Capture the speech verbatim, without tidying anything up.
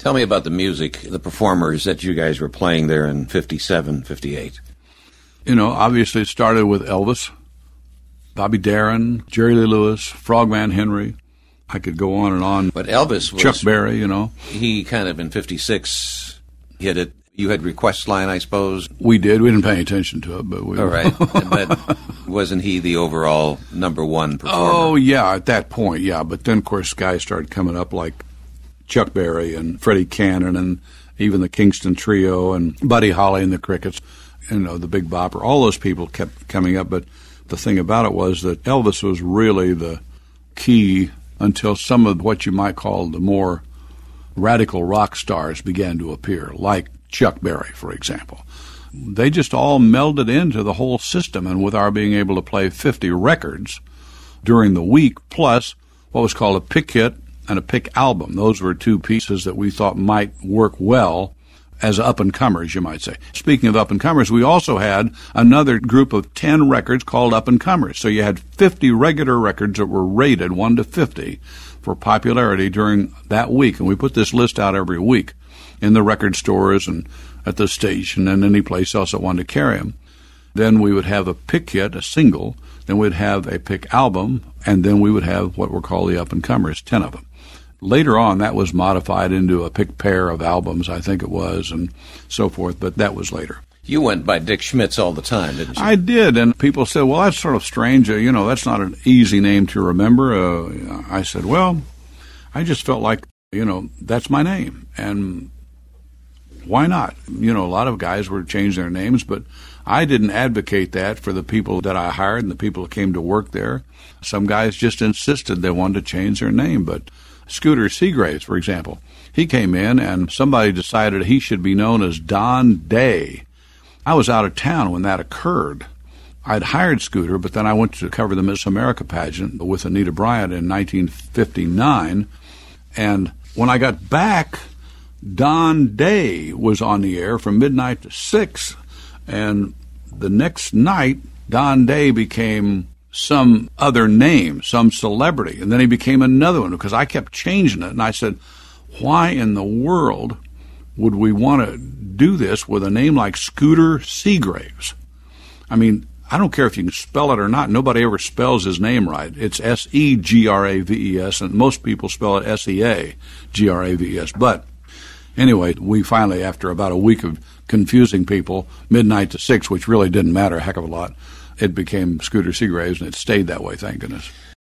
Tell me about the music, the performers that you guys were playing there in fifty-seven, fifty-eight. You know, obviously it started with Elvis, Bobby Darin, Jerry Lee Lewis, Frogman Henry. I could go on and on. But Elvis was... Chuck Berry, you know. He kind of in fifty-six hit it. You had Request Line, I suppose. We did. We didn't pay attention to it, but we... All right. But wasn't he the overall number one performer? Oh, yeah, at that point, yeah. But then, of course, guys started coming up like Chuck Berry and Freddie Cannon and even the Kingston Trio and Buddy Holly and the Crickets, you know, the Big Bopper. All those people kept coming up. But the thing about it was that Elvis was really the key until some of what you might call the more radical rock stars began to appear, like Chuck Berry, for example. They just all melded into the whole system, and with our being able to play fifty records during the week, plus what was called a pick hit and a pick album. Those were two pieces that we thought might work well as up-and-comers, you might say. Speaking of up-and-comers, we also had another group of ten records called up-and-comers. So you had fifty regular records that were rated one to fifty for popularity during that week. And we put this list out every week in the record stores and at the station and any place else that wanted to carry them. Then we would have a pick hit, a single. Then we'd have a pick album. And then we would have what were called the up-and-comers, ten of them. Later on, that was modified into a pick pair of albums, I think it was, and so forth, but that was later. You went by Dick Schmitz all the time, didn't you? I did, and people said, well, that's sort of strange. Uh, you know, that's not an easy name to remember. Uh, I said, well, I just felt like, you know, that's my name, and why not? You know, a lot of guys were changing their names, but I didn't advocate that for the people that I hired and the people that came to work there. Some guys just insisted they wanted to change their name, but Scooter Seagraves, for example, he came in and somebody decided he should be known as Don Day. I was out of town when that occurred. I'd hired Scooter, but then I went to cover the Miss America pageant with Anita Bryant in nineteen fifty-nine, and when I got back, Don Day was on the air from midnight to six, and the next night, Don Day became some other name, some celebrity, and then he became another one because I kept changing it, and I said, why in the world would we want to do this with a name like Scooter Seagraves? I mean, I don't care if you can spell it or not. Nobody ever spells his name right. It's S E G R A V E S, and most people spell it S E A G R A V E S. But anyway, we finally, after about a week of confusing people, midnight to six, which really didn't matter a heck of a lot, it became Scooter Seagraves, and it stayed that way, thank goodness.